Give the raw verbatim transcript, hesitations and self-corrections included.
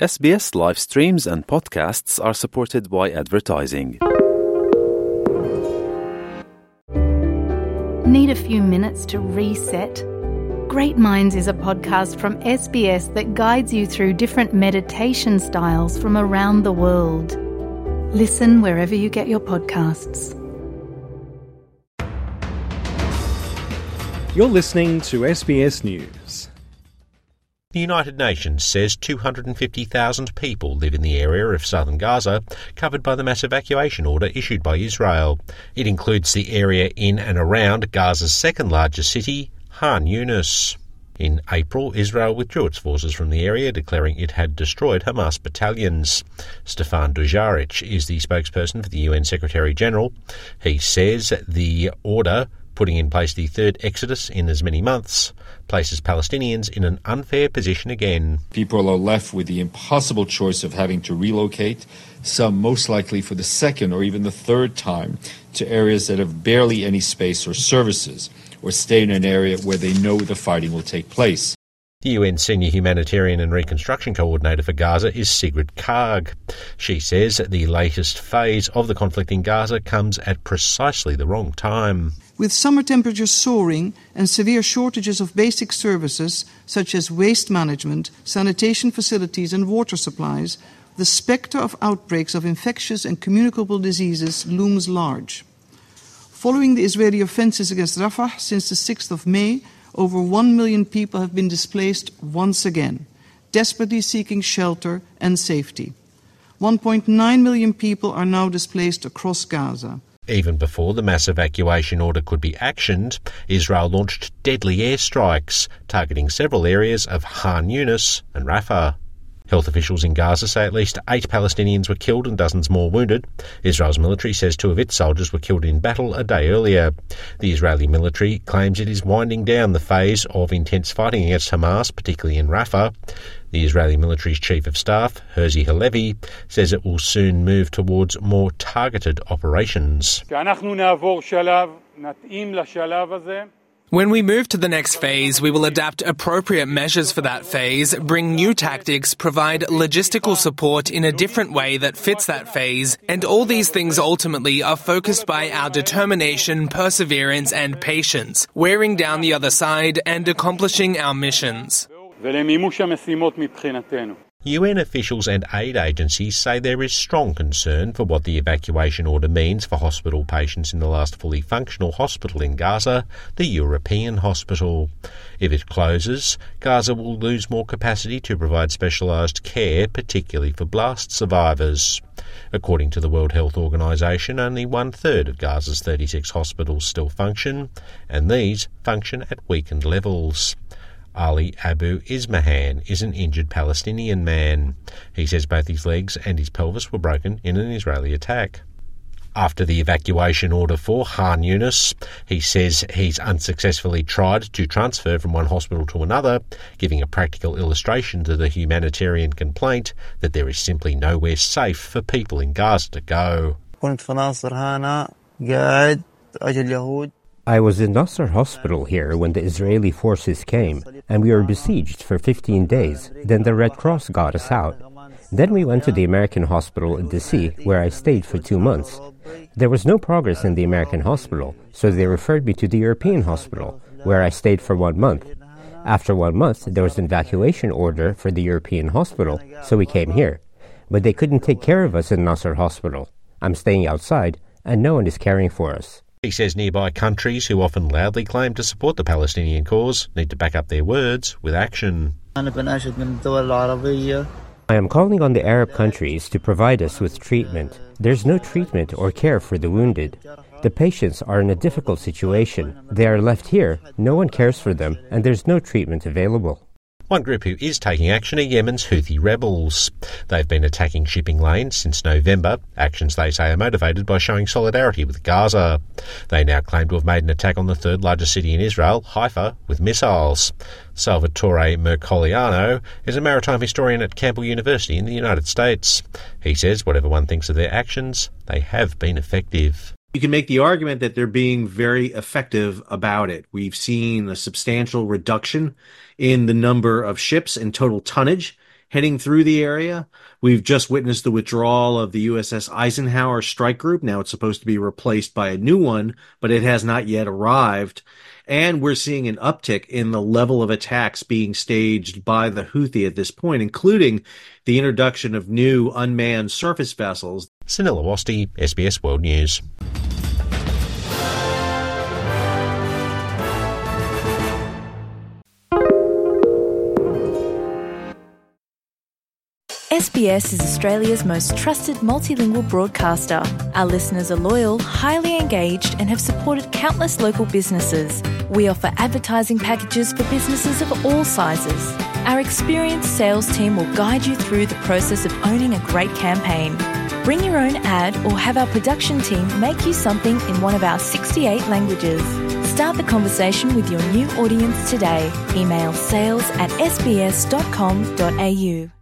S B S live streams and podcasts are supported by advertising. Need a few minutes to reset? Great Minds is a podcast from S B S that guides you through different meditation styles from around the world. Listen wherever you get your podcasts. You're listening to S B S News. The United Nations says two hundred fifty thousand people live in the area of southern Gaza covered by the mass evacuation order issued by Israel. It includes the area in and around Gaza's second largest city, Khan Yunis. In April, Israel withdrew its forces from the area, declaring it had destroyed Hamas battalions. Stefan Dujarric is the spokesperson for the U N Secretary-General. He says the order, putting in place the third exodus in as many months, places Palestinians in an unfair position again. People are left with the impossible choice of having to relocate, some most likely for the second or even the third time, to areas that have barely any space or services, or stay in an area where they know the fighting will take place. The U N Senior Humanitarian and Reconstruction Coordinator for Gaza is Sigrid Kaag. She says the latest phase of the conflict in Gaza comes at precisely the wrong time. With summer temperatures soaring and severe shortages of basic services such as waste management, sanitation facilities and water supplies, the spectre of outbreaks of infectious and communicable diseases looms large. Following the Israeli offensives against Rafah since the sixth of May, over one million people have been displaced once again, desperately seeking shelter and safety. one point nine million people are now displaced across Gaza. Even before the mass evacuation order could be actioned, Israel launched deadly airstrikes, targeting several areas of Khan Yunis and Rafah. Health officials in Gaza say at least eight Palestinians were killed and dozens more wounded. Israel's military says two of its soldiers were killed in battle a day earlier. The Israeli military claims it is winding down the phase of intense fighting against Hamas, particularly in Rafah. The Israeli military's chief of staff, Herzi Halevi, says it will soon move towards more targeted operations. When we move to the next phase, we will adapt appropriate measures for that phase, bring new tactics, provide logistical support in a different way that fits that phase, and all these things ultimately are focused by our determination, perseverance and patience, wearing down the other side and accomplishing our missions. U N officials and aid agencies say there is strong concern for what the evacuation order means for hospital patients in the last fully functional hospital in Gaza, the European Hospital. If it closes, Gaza will lose more capacity to provide specialised care, particularly for blast survivors. According to the World Health Organization, only one-third of Gaza's thirty-six hospitals still function, and these function at weakened levels. Ali Abu Ismahan is an injured Palestinian man. He says both his legs and his pelvis were broken in an Israeli attack. After the evacuation order for Khan Yunis, he says he's unsuccessfully tried to transfer from one hospital to another, giving a practical illustration to the humanitarian complaint that there is simply nowhere safe for people in Gaza to go. I was in Nasser Hospital here when the Israeli forces came, and we were besieged for fifteen days. Then the Red Cross got us out. Then we went to the American hospital in D C, where I stayed for two months. There was no progress in the American hospital, so they referred me to the European hospital, where I stayed for one month. After one month, there was an evacuation order for the European hospital, so we came here. But they couldn't take care of us in Nasser Hospital. I'm staying outside, and no one is caring for us. He says nearby countries, who often loudly claim to support the Palestinian cause, need to back up their words with action. I am calling on the Arab countries to provide us with treatment. There's no treatment or care for the wounded. The patients are in a difficult situation. They are left here, no one cares for them, and there's no treatment available. One group who is taking action are Yemen's Houthi rebels. They've been attacking shipping lanes since November, actions they say are motivated by showing solidarity with Gaza. They now claim to have made an attack on the third largest city in Israel, Haifa, with missiles. Salvatore Mercoliano is a maritime historian at Campbell University in the United States. He says whatever one thinks of their actions, they have been effective. You can make the argument that they're being very effective about it. We've seen a substantial reduction in the number of ships and total tonnage heading through the area. We've just witnessed the withdrawal of the U S S Eisenhower strike group. Now it's supposed to be replaced by a new one, but it has not yet arrived. And we're seeing an uptick in the level of attacks being staged by the Houthi at this point, including the introduction of new unmanned surface vessels. Sunil Awasthi, S B S World News. S B S is Australia's most trusted multilingual broadcaster. Our listeners are loyal, highly engaged, and have supported countless local businesses. We offer advertising packages for businesses of all sizes. Our experienced sales team will guide you through the process of owning a great campaign. Bring your own ad or have our production team make you something in one of our sixty-eight languages. Start the conversation with your new audience today. Email sales at s b s dot com dot a u.